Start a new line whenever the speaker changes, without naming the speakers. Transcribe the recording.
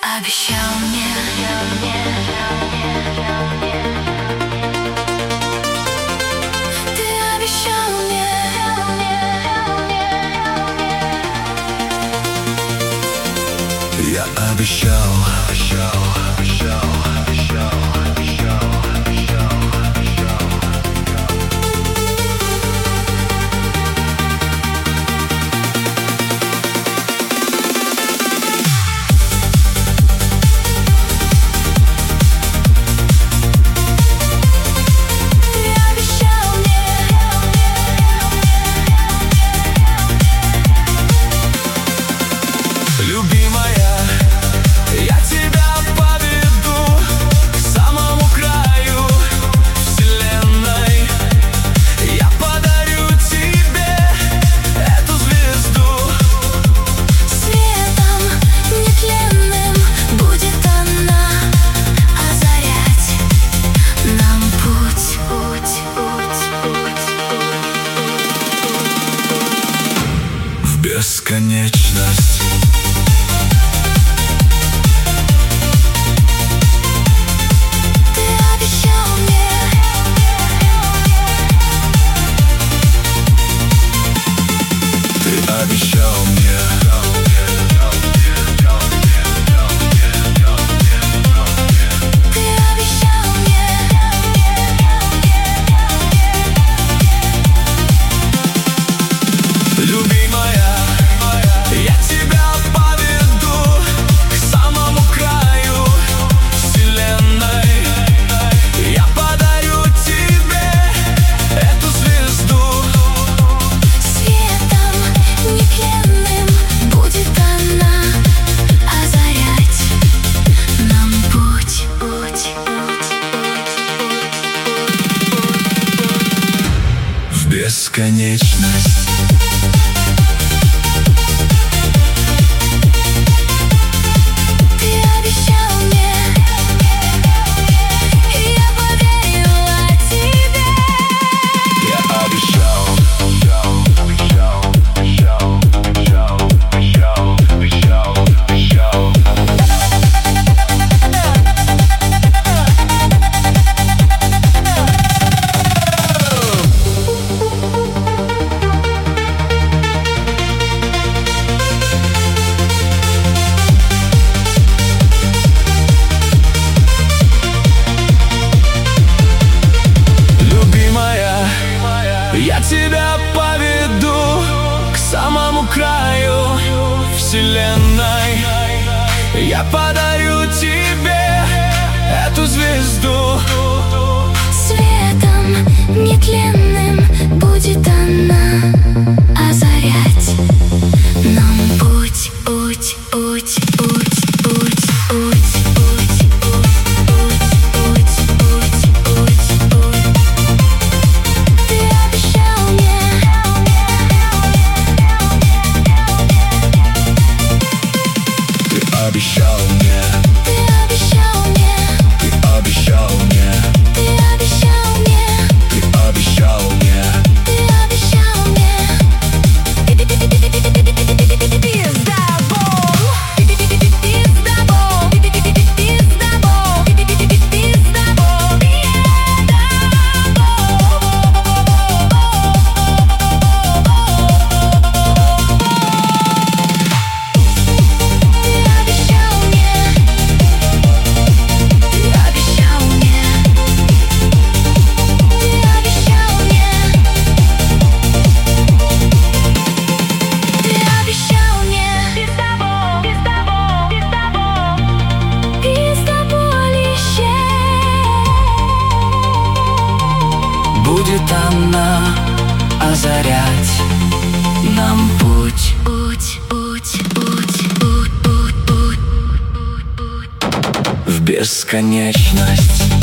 обещал мне. Ты обещал мне.
Я обещал. Любимая, я тебя поведу к самому краю вселенной. Я подарю тебе эту звезду.
Светом нетленным будет она озарять нам путь.
В бесконечность. Обещал мне.
Ты обещал мне.
Любимая, я тебя поведу к самому краю вселенной. Я подарю тебе эту звезду.
Светом нетленным будет она озарять нам путь.
В бесконечность.
Ты обещал мне, и я поверила тебе.
Я обещал. Я тебя поведу к самому краю вселенной. Я подарю тебе эту звезду.
Светом нетленным будет она озарять нам путь. Ты обещал мне.
Ты обещал мне.
Ты обещал мне.
Ты обещал мне.
Ты обещал мне.
Ты обещал мне.
Ты обещал мне.
Будет она озарять нам путь. В бесконечность.